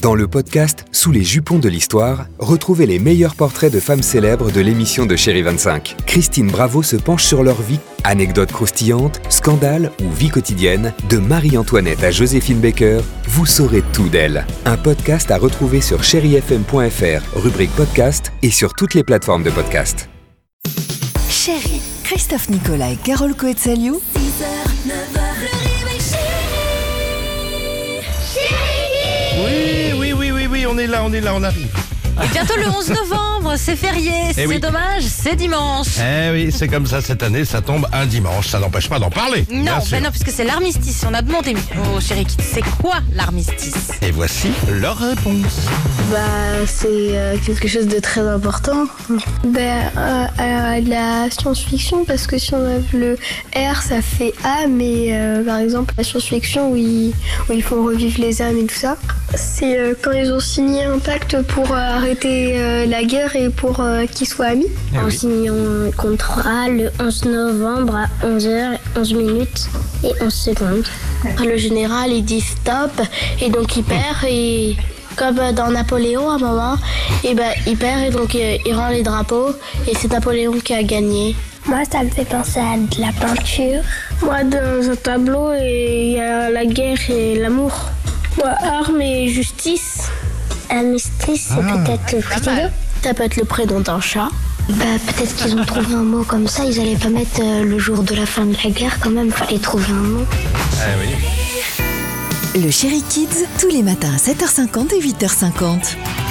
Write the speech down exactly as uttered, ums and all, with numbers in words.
Dans le podcast Sous les jupons de l'histoire, retrouvez les meilleurs portraits de femmes célèbres de l'émission de Chérie vingt-cinq. Christine Bravo se penche sur leur vie. Anecdotes croustillantes, scandales ou vie quotidienne, de Marie-Antoinette à Joséphine Baker, vous saurez tout d'elle. Un podcast à retrouver sur chéri f m point f r, rubrique podcast et sur toutes les plateformes de podcast. Chérie, Christophe Nicolas et Carole Coetzaliou. six heures, neuf heures, le réveil chéri. Oui, oui, oui, oui, oui, on est là, on est là, on arrive. Et bientôt le onze novembre, c'est férié, c'est oui. dommage, c'est dimanche. Eh oui, c'est comme ça cette année, ça tombe un dimanche, ça n'empêche pas d'en parler. Non, bien sûr. ben non, puisque c'est l'armistice. On a demandé au Chéri Kids, c'est quoi l'armistice? Et voici leur réponse. Bah, c'est euh, quelque chose de très important. Bah, euh, euh, la science-fiction, parce que si on a le R, ça fait A, mais euh, par exemple, la science-fiction où ils, où ils font revivre les âmes et tout ça, c'est euh, quand ils ont signé un pacte pour euh, arrêter euh, la guerre et pour euh, qu'ils soient amis. Eh en oui. signant un contrat le onze novembre à onze heures, onze minutes et onze secondes. Le général, il dit stop, et donc il perd, et comme dans Napoléon à un moment, et ben, il perd et donc euh, il rend les drapeaux, et c'est Napoléon qui a gagné. Moi, ça me fait penser à de la peinture. Moi, dans un tableau, il y a la guerre et l'amour. Moi, armes et justice. Armistice, c'est Ah. peut-être le président. Ça peut être le prénom d'un chat. Bah, peut-être qu'ils ont trouvé un mot comme ça. Ils allaient pas mettre euh, le jour de la fin de la guerre quand même. Fallait trouver un mot. Eh oui. Le Chéri Kids, tous les matins à sept heures cinquante et huit heures cinquante.